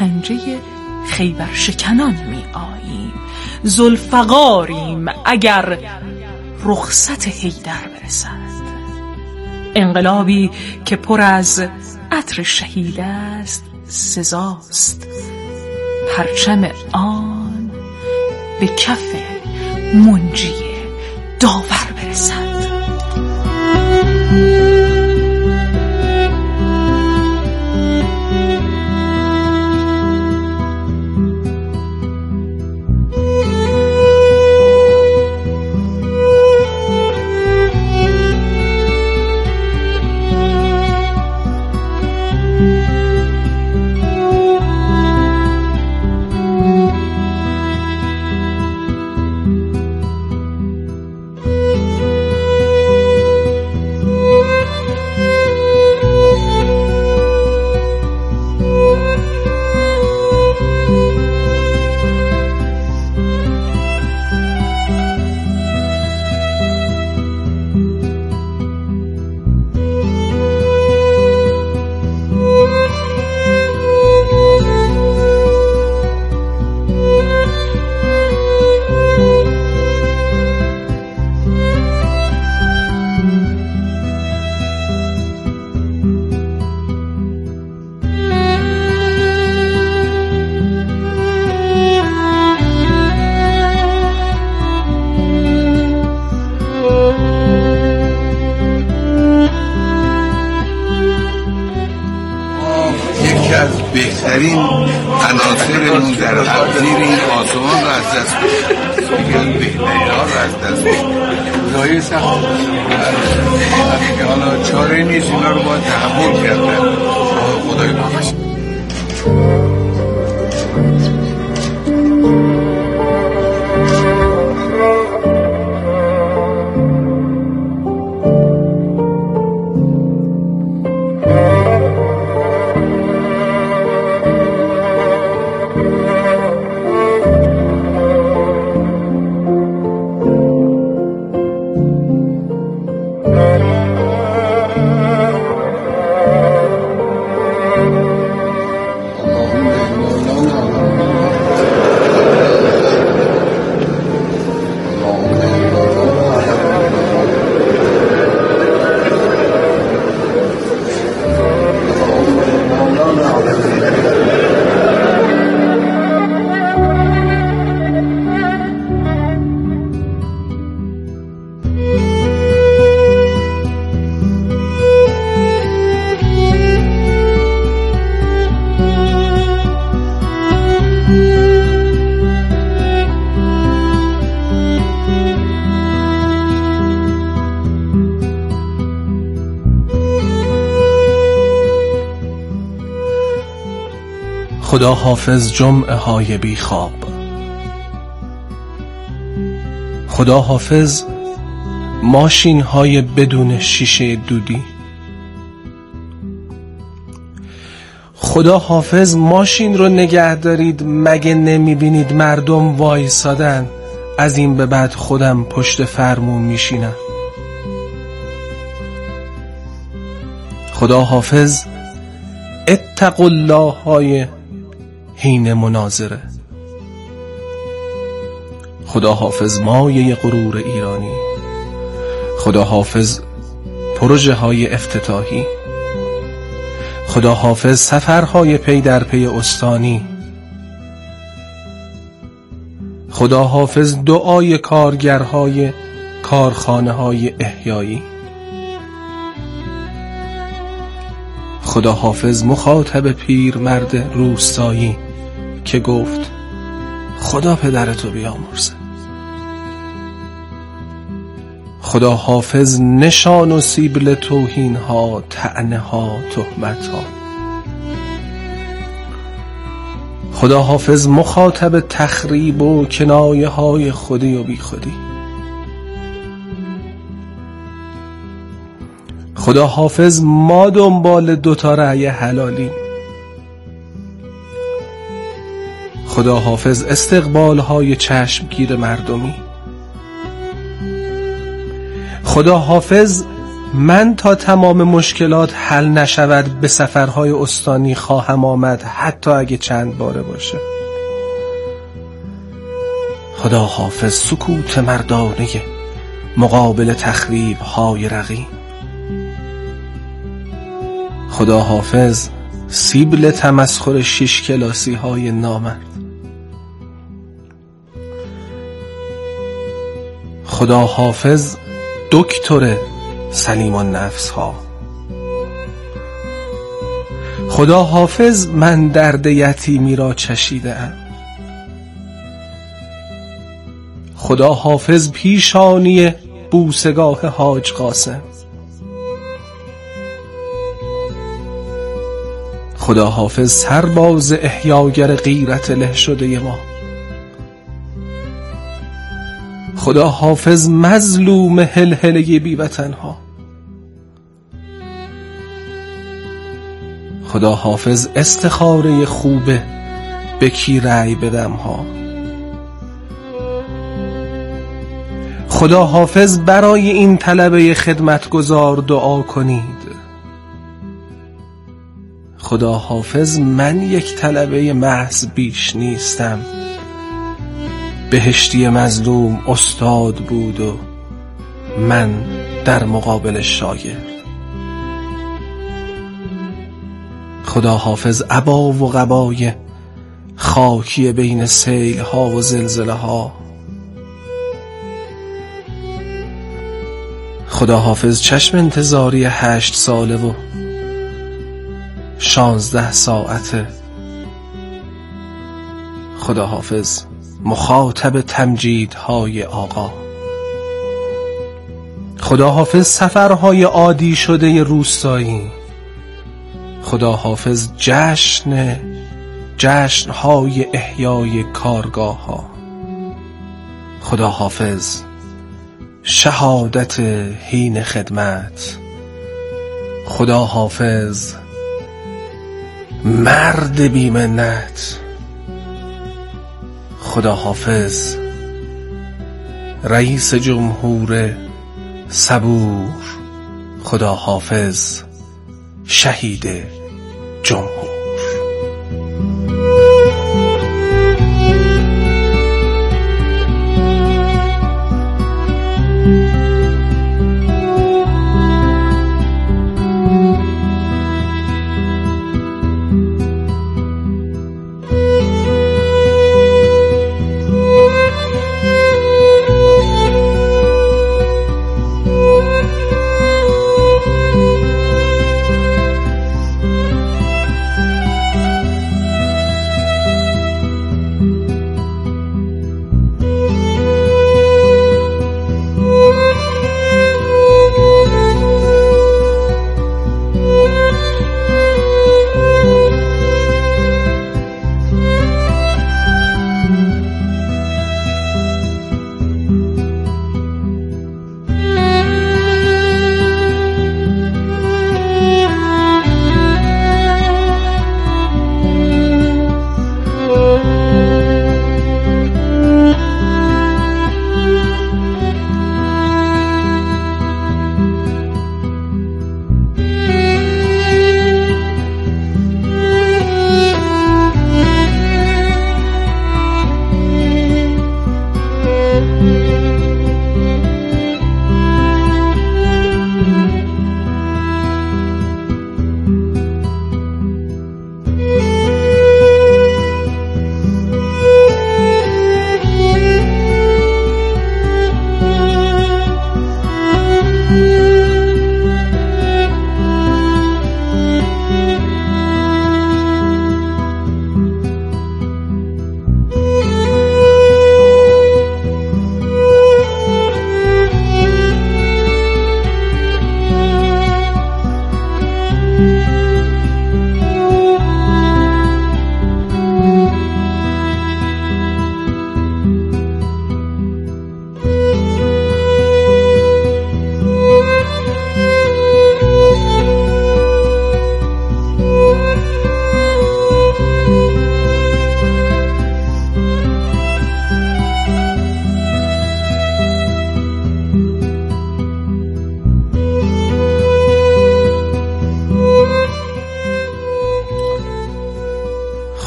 پنجه خیبر شکنان می آییم. ذوالفقاریم اگر رخصت حیدر برسد. انقلابی که پر از عطر شهید است سزاست پرچم آن به کف منجی داور برسد. از بهترین عناصرمون در تبدیل این آسمان رو از دست میگن بهترین ها رو از دست لایه سخت که حالا چاره نیست اینا رو باید تحمل کردن. خدای بخش خدا حافظ جمعه های بی خواب. خدا حافظ ماشین های بدون شیشه دودی. خدا حافظ ماشین رو نگه دارید مگه نمیبینید مردم وایسادن؟ از این به بعد خودم پشت فرمون میشینم. خدا حافظ اتقوا الله های حین مناظره. خدا حافظ مایه غرور ایرانی. خدا حافظ پروژه های افتتاحی. خدا حافظ سفرهای پی در پی استانی. خدا حافظ دعای کارگرهای کارخانه های احیایی. خدا حافظ مخاطب پیر مرد روستایی که گفت خدا پدرتو بیامرزه. خدا حافظ نشان و سیبل توهین ها، طعنه ها، تهمت ها. خدا حافظ مخاطب تخریب و کنایه های خودی و بی خودی. خدا حافظ ما دنبال 2 رأی حلالیم. خدا حافظ استقبال های چشمگیر مردمی. خدا حافظ من تا تمام مشکلات حل نشود به سفرهای استانی خواهم آمد، حتی اگه چند باره باشه. خدا حافظ سکوت مردانه مقابل تخریب های رقیب. خدا حافظ سیبل تمسخر 6 کلاسی های نامرد. خدا حافظ دکتر سلیم النفس ها. خدا حافظ من درد یتیمی را چشیده‌ام. خدا حافظ پیشانی بوسگاه حاج قاسم. خدا حافظ سرباز احیاگر غیرت له شده ما. خدا حافظ مظلوم هلهله بیوطن ها. خدا حافظ استخاره خوبه به کی رأی بدم ها. خدا حافظ برای این طلبه خدمتگزار دعا کنید. خدا حافظ من یک طلبه محض بیش نیستم. بهشتی مظلوم استاد بود و من در مقابل شاگرد. خدا حافظ عبا و قبای خاکی بین سیل ها و زلزله ها. خدا حافظ چشم انتظاری 8 ساله و 16 ساعته. خدا حافظ مخاطب تمجیدهای آقا. خدا حافظ سفرهای عادی شده روستایی. خدا حافظ جشنهای احیای کارگاه ها. خدا حافظ شهادت هین خدمت. خدا حافظ مرد بی‌منت. خدا حافظ رئیس جمهور صبور. خدا حافظ شهید جمهور.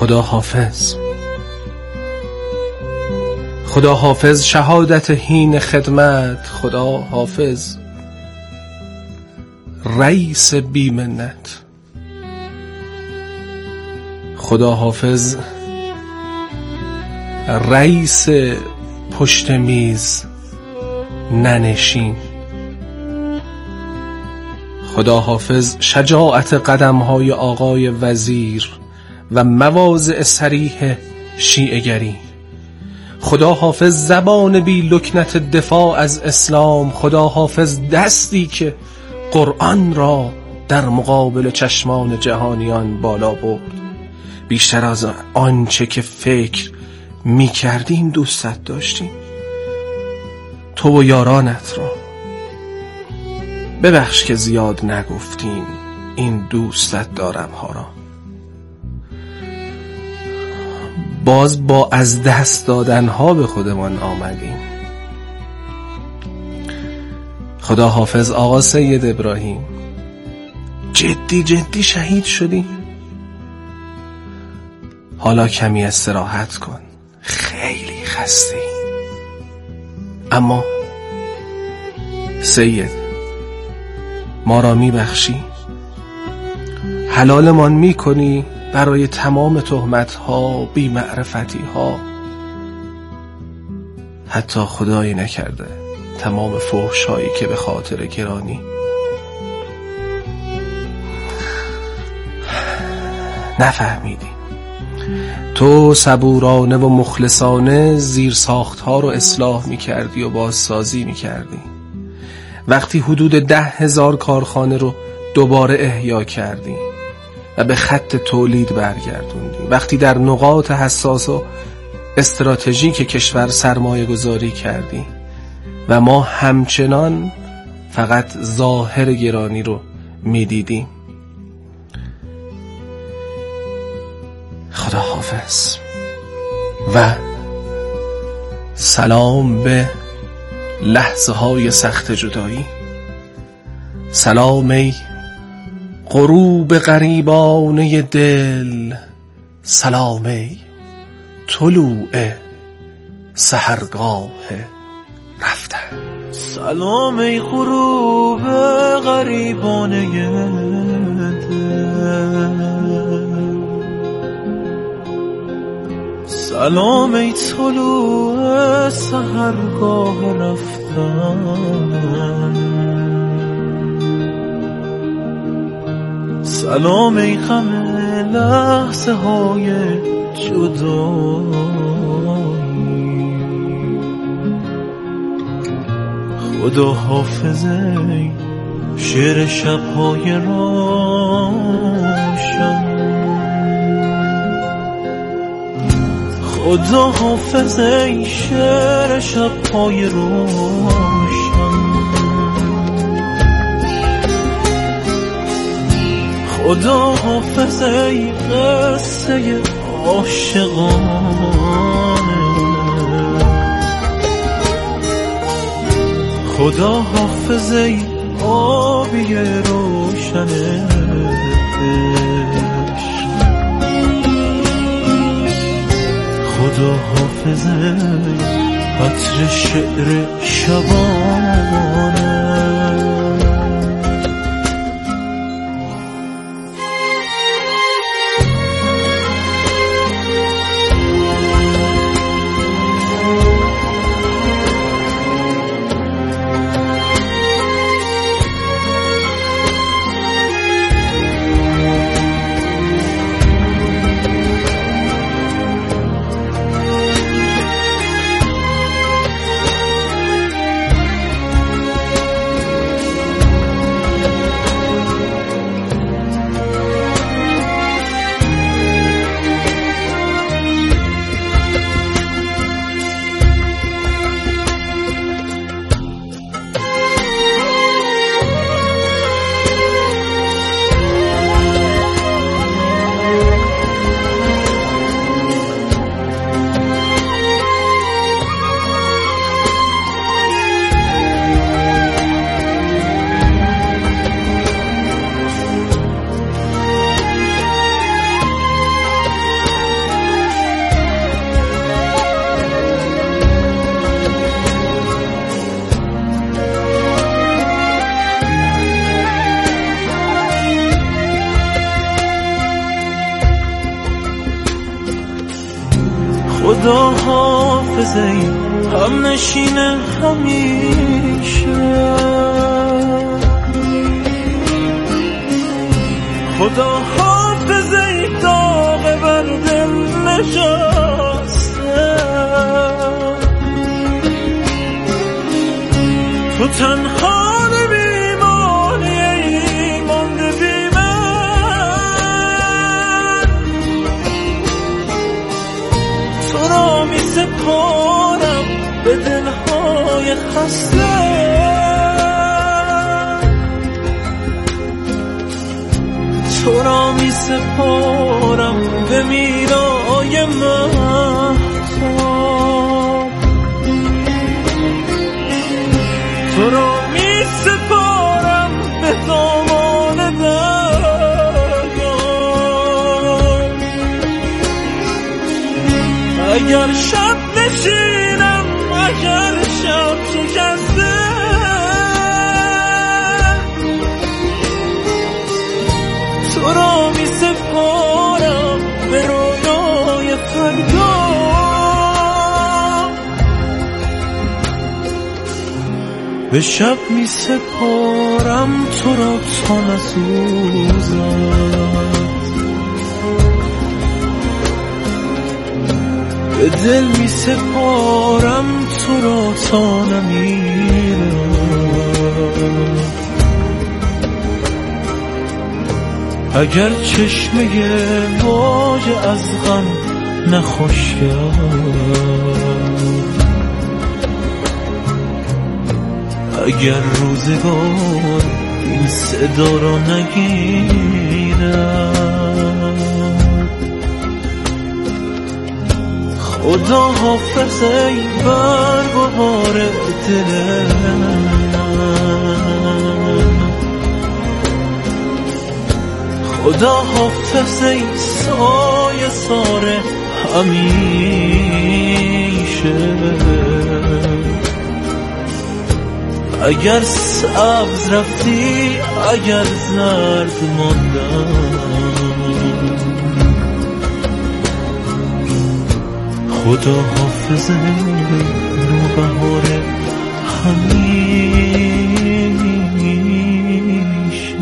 خدا حافظ. خدا حافظ شهادت هین خدمت، خدا حافظ رئیس بی منت، خدا حافظ رئیس پشت میز ننشین، خدا حافظ شجاعت قدم‌های آقای وزیر و مواضع صریح شیعه‌گری، خدا حافظ زبان بی لکنت دفاع از اسلام، خدا حافظ دستی که قرآن را در مقابل چشمان جهانیان بالا برد. بیشتر از آنچه که فکر می کردیم دوستت داشتیم، تو و یارانت را. ببخش که زیاد نگفتیم این دوستت دارم ها را. باز با از دست دادن ها به خودمان آمدیم. خدا حافظ آقا سید ابراهیم، جدی شهید شدی؟ حالا کمی استراحت کن، خیلی خسته. اما سید ما را میبخشی؟ حلالمان میکنی برای تمام تهمت ها، بی معرفتی ها، حتی خدایی نکرده تمام فحش هایی که به خاطر گرانی نفهمیدی. تو صبورانه و مخلصانه زیر ساخت ها رو اصلاح می کردی و بازسازی می کردی. وقتی حدود 10,000 کارخانه رو دوباره احیا کردی و به خط تولید برگردوندی، وقتی در نقاط حساس و استراتژیک کشور سرمایه گذاری کردی و ما همچنان فقط ظاهر گرانی رو می دیدیم. خدا حافظ و سلام به لحظه های سخت جدایی. سلام ای غروب غریبانه دل، سلام ای طلوع سحرگاه رفتن. سلام ای غروب غریبانه دل، سلام ای طلوع سحرگاه رفتن. سلام ای غم لحظه های جدایی. خدا حافظ ای شعر شبهای روشن، خدا حافظ ای شعر شبهای روشن، خدا حافظ ای قصه عاشقانه، خدا حافظ ای آبی روشن عشق، خدا حافظ ای عطر شعر شبانه. خدا حافظه هم نشین همیشه، خدا حافظه داغ بر دل نشسته، تو تنها نمیمانی ای مانده بی من، تو را می سپارم به دلهای خسته، تو را می سپارم به میرای مهتاب، تو را می سپارم به دامان دریا، اگر شب نشینم اگر شب شکسته، تو را می سپارم به رویای فردا، به شب می سپارم تو را تا نسوزد، به دل می سپارم تو را تا نمیرد، اگر چشمه واژه از غم نخشکد، اگر روزگار این صدا را نگیرد، خدا حافظ ای برگ و بار دل من، خدا حافظ ای سایه سار همیشه، اگر سبز رفتی اگر زرد ماندم، خدا حافظ نوبهار همیشه.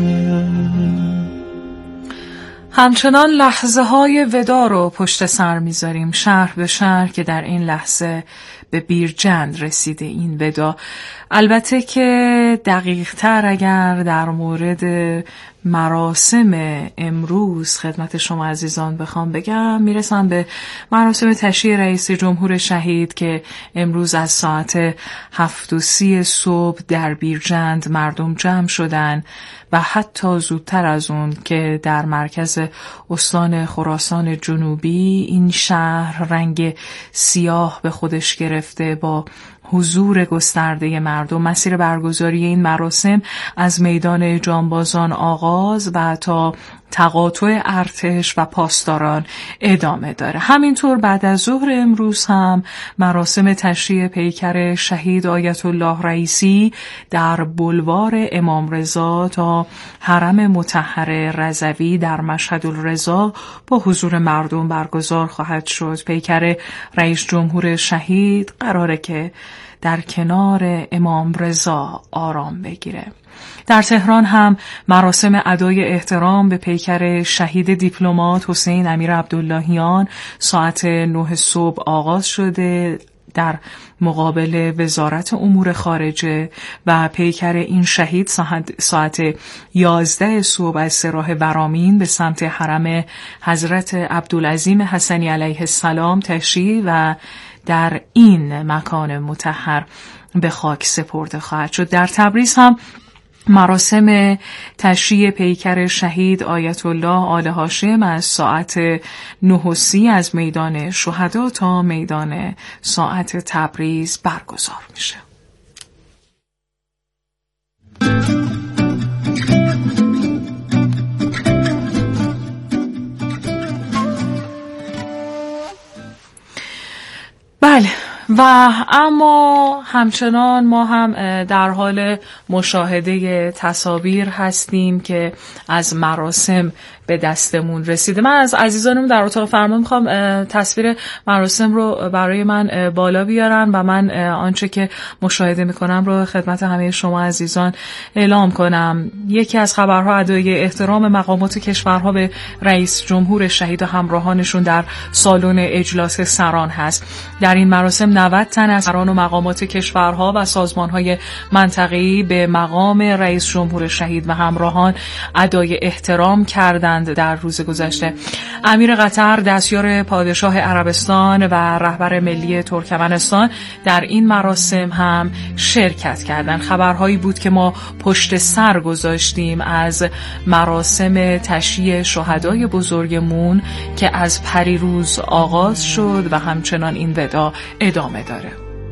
همچنان لحظه های ودا رو پشت سر میذاریم، شهر به شهر که در این لحظه به بیرجند رسیده این ودا. البته که دقیق تر اگر در مورد مراسم امروز خدمت شما عزیزان بخوام بگم، میرسم به مراسم تشییع رئیس جمهور شهید که امروز از ساعت 7:30 صبح در بیرجند مردم جمع شدن و حتی زودتر از اون که در مرکز استان خراسان جنوبی این شهر رنگ سیاه به خودش گرفته با حضور گسترده مردم. مسیر برگزاری این مراسم از میدان جانبازان آغاز و تا تقاطع ارتش و پاسداران ادامه داره. همینطور بعد از ظهر امروز هم مراسم تشییع پیکر شهید آیت الله رئیسی در بولوار امام رضا تا حرم مطهر رضوی در مشهد الرضا با حضور مردم برگزار خواهد شد. پیکر رئیس جمهور شهید قراره که در کنار امام رضا آرام بگیره. در تهران هم مراسم ادای احترام به پیکر شهید دیپلمات حسین امیر عبداللهیان ساعت 9 صبح آغاز شده در مقابل وزارت امور خارجه و پیکر این شهید ساعت 11 صبح از سراح ورامین به سمت حرم حضرت عبدالعظیم حسنی علیه السلام تشییع و در این مکان مطهر به خاک سپرده خواهد شد. در تبریز هم مراسم تشییع پیکر شهید آیت الله آل هاشم از ساعت 9:30 از میدان شهدا تا میدان ساعت تبریز برگزار میشه. بله، و اما همچنان ما هم در حال مشاهده تصاویر هستیم که از مراسم به دستمون رسیده. من از عزیزانم در اتاق فرمان میخوام تصویر مراسم رو برای من بالا بیارن و من آنچه که مشاهده میکنم رو خدمت همه شما عزیزان اعلام کنم. یکی از خبرها ادای احترام مقامات کشورها به رئیس جمهور شهید و همراهانشون در سالن اجلاس سران هست. در این مراسم 90 تن از سران و مقامات کشورها و سازمانهای منطقه‌ای به مقام رئیس جمهور شهید و همراهان ادای احترام کردند. در روز گذشته امیر قطر، دستیار پادشاه عربستان و رهبر ملی ترکمنستان در این مراسم هم شرکت کردند. خبرهایی بود که ما پشت سر گذاشتیم از مراسم تشییع شهدای بزرگمون که از پریروز آغاز شد و همچنان این وداع ادامه داره.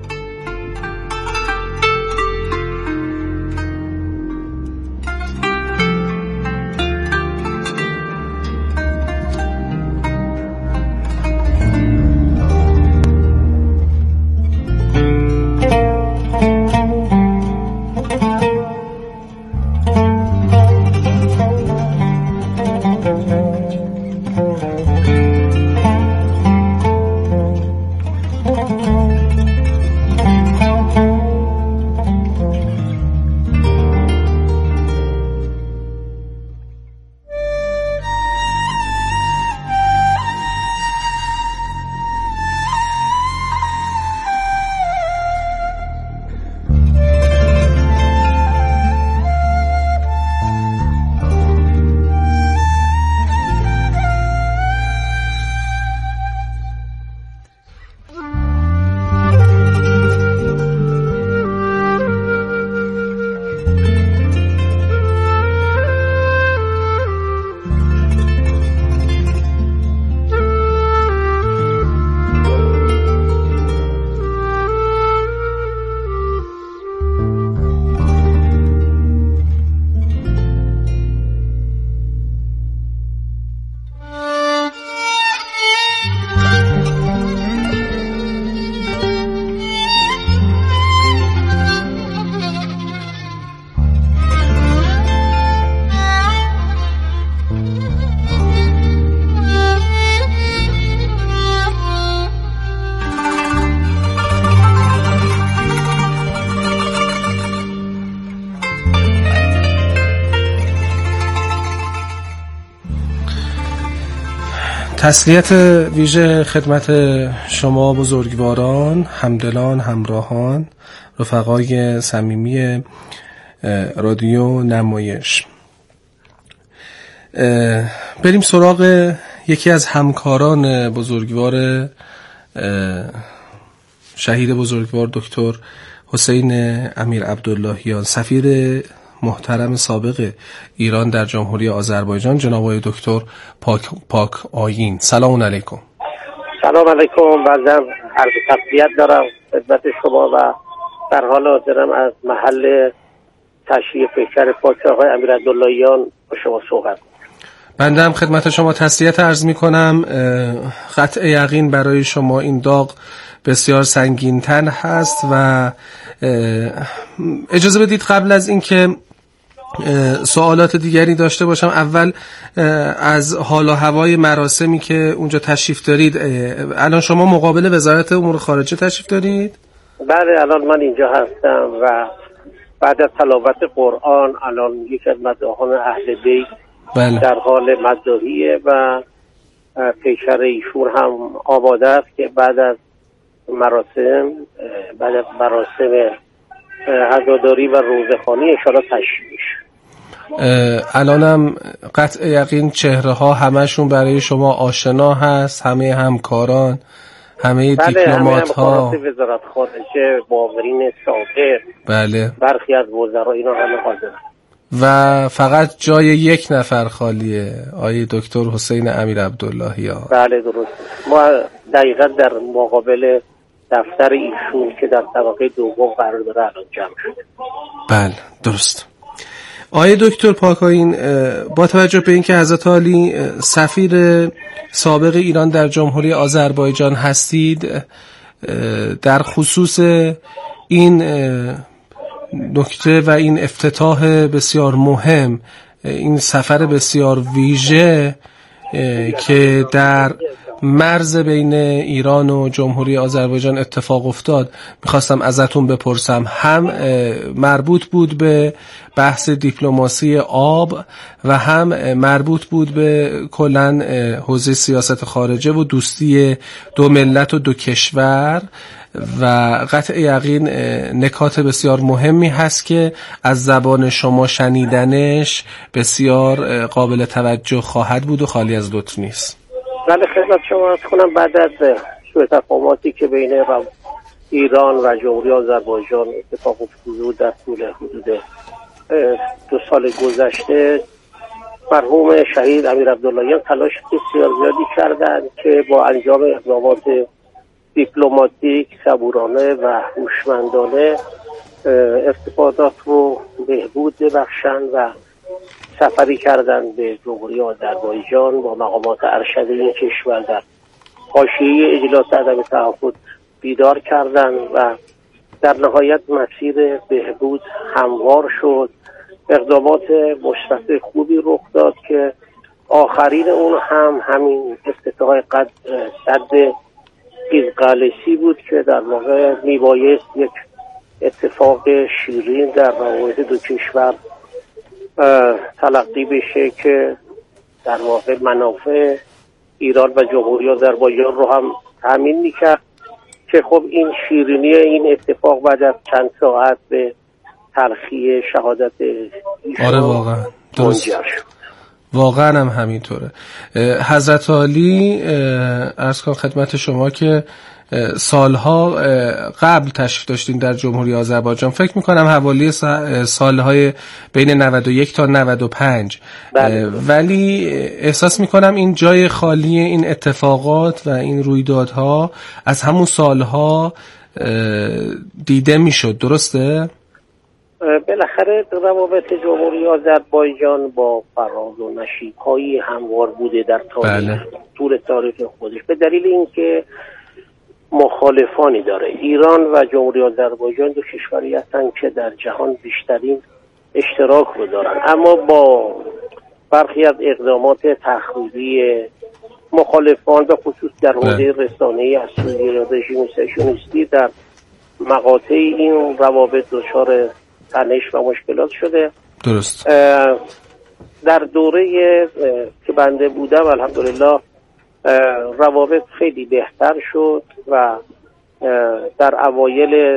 تسلیت ویژه خدمت شما بزرگواران، همدلان، همراهان، رفقای صمیمی رادیو نمایش. بریم سراغ یکی از همکاران بزرگوار شهید بزرگوار دکتر حسین امیر عبداللهیان، سفیر محترم سابق ایران در جمهوری آذربایجان، جناب آقای دکتر پاک آیین. سلام علیکم. سلام علیکم. بازم عرض تسلیت دارم خدمت شما و در حال حاضرم از محل تشییع پیکر پاک آقای امیر عبداللهیان با شما صحبت. بنده هم خدمت شما تسلیت عرض می کنم. قطع یقین برای شما این داغ بسیار سنگین تن هست و اجازه بدید قبل از اینکه سوالات دیگری داشته باشم اول از حال و هوای مراسمی که اونجا تشریف دارید. الان شما مقابل وزارت امور خارجه تشریف دارید؟ بله، الان من اینجا هستم و بعد از تلاوت قرآن الان یک از مداحان اهل بیت در حال مداحیه و پیکر ایشون هم آماده است که بعد از مراسم عزاداری و روزخوانی انشاءالله تشییع میشه. الانم قطع یقین چهره ها همشون برای شما آشنا هست، همه همکاران، همه دیپلمات ها، همه وزارت خارجه، معاونین سابق، بله، برخی از وزرا، اینا همه حاضرن و فقط جای یک نفر خالیه، آقای دکتر حسین امیر عبداللهیان. بله درست. ما دقیقا در مقابل دفتر ایشون که در طبقه دوم قرار داره الان جمع شده. بله درست. آقای دکتر پاکاین، با توجه به اینکه حضرت عالی سفیر سابق ایران در جمهوری آذربایجان هستید، در خصوص این نکته و این افتتاح بسیار مهم این سفر بسیار ویژه که در مرز بین ایران و جمهوری آذربایجان اتفاق افتاد میخواستم ازتون بپرسم، هم مربوط بود به بحث دیپلماسی آب و هم مربوط بود به کلاً حوزه سیاست خارجه و دوستی دو ملت و دو کشور و قطع یقین نکات بسیار مهمی هست که از زبان شما شنیدنش بسیار قابل توجه خواهد بود و خالی از لطف نیست. بله، خدمت شما عرض کنم بعد از سوء تفاهماتی که بین ایران و جمهوری آذربایجان اتفاق افتاد در طول حدود 2 سال گذشته، مرحوم شهید امیر عبداللهیان تلاش بسیار زیادی کردند که با انجام اقدامات دیپلماتیک صبورانه و هوشمندانه ارتباطات رو بهبود ببخشند و سفری کردند به جمهوری آذربایجان با مقامات ارشد این کشور در حاشیه اجلاس عدم تعهد بیدار کردند و در نهایت مسیر بهبود هموار شد. اقدامات مثبت خوبی رخ داد که آخرین اون هم همین افتتاح سد قیزقلسی بود که در واقع میبایست یک اتفاق شیرین در روابط دو کشور تلقی بشه که در واقع منافع ایران و جمهوری آذربایجان رو هم تامین میکرد که خب این شیرینی این اتفاق بعد از چند ساعت به تلخی شهادت ایشان آره واقعا درست منجر شد. واقعا هم همینطوره. حضرت عالی عرض کنم خدمت شما که سالها قبل تشریف داشتین در جمهوری آذربایجان، فکر میکنم حوالی سالهای بین 91 تا 95 ولی احساس میکنم این جای خالی این اتفاقات و این رویدادها از همون سالها دیده میشد، درسته؟ بالاخره روابط جمهوری آذربایجان با فراز و نشیب‌هایی هموار بوده در تاریخ، طول تاریخ خودش، به دلیل اینکه مخالفانی داره. ایران و جمهوری آذربایجان دو کشوری هستند که در جهان بیشترین اشتراک رو دارن، اما با برخی از اقدامات تخریبی مخالفان به خصوص در حوزه رسانه‌ای از سوی رژیم صهیونیستی در مقاطع این روابط دچار تنش و مشکلات شده. درست. در دوره که بنده بودم الحمدلله روابط خیلی بهتر شد و در اوایل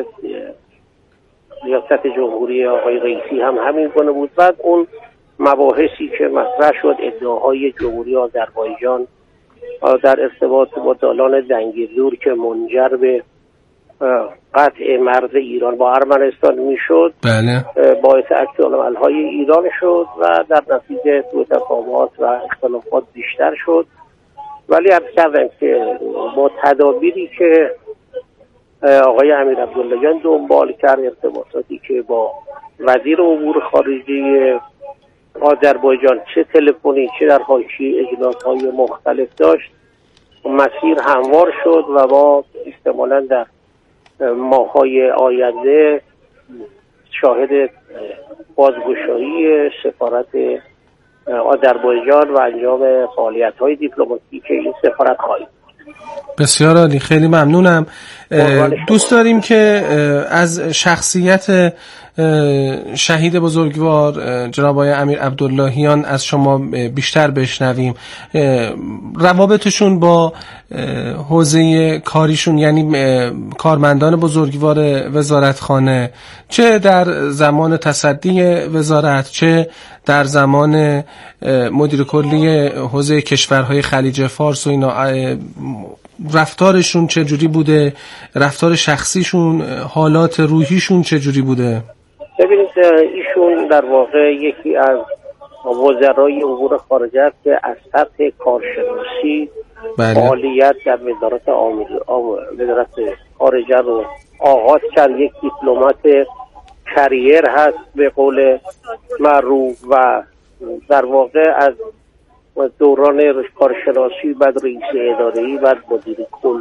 ریاست جمهوری آقای رئیسی هم همین گونه بود. بعد اون مباحثی که مطرح شد، ادعاهای جمهوری آذربایجان در ارتباط با دالان دنگیزور که منجر به قطع مرز ایران با ارمنستان میشد، بله، باعث عکس‌العمل‌های ایران شد و در نتیجه سوء تفاهمات و اختلافات بیشتر شد. ولی عرض کردم که با تدابیری که آقای امیر عبداللهیان دنبال کرد، ارتباطاتی که با وزیر امور خارجه آذربایجان چه تلفنی چه در حاشیه اجلاس‌های مختلف داشت، مسیر هموار شد و ما احتمالاً در ماه‌های آینده شاهد بازگشایی سفارت آذربایجان و انجام فعالیت‌های دیپلماتیک این سفارت خواهیم. بسیار عالی، خیلی ممنونم. دوست داریم که از شخصیت شهید بزرگوار جناب آقای امیر عبداللهیان از شما بیشتر بشنویم. روابطشون با حوزه کاریشون، یعنی کارمندان بزرگوار وزارتخانه، چه در زمان تصدی وزارت چه در زمان مدیر کلی حوزه کشورهای خلیج فارس و اینا، رفتارشون چه جوری بوده؟ رفتار شخصیشون، حالات روحیشون چه جوری بوده؟ ببینید ایشون در واقع یکی از وزرای امور خارجه است که از سطح کارشناسی فعالیت در وزارت خارجه رو آغاز کرد. یک دیپلمات کریر هست به قول معروف و در واقع از دوران کارشناسی بعد رئیس اداره‌ای بعد مدیر کل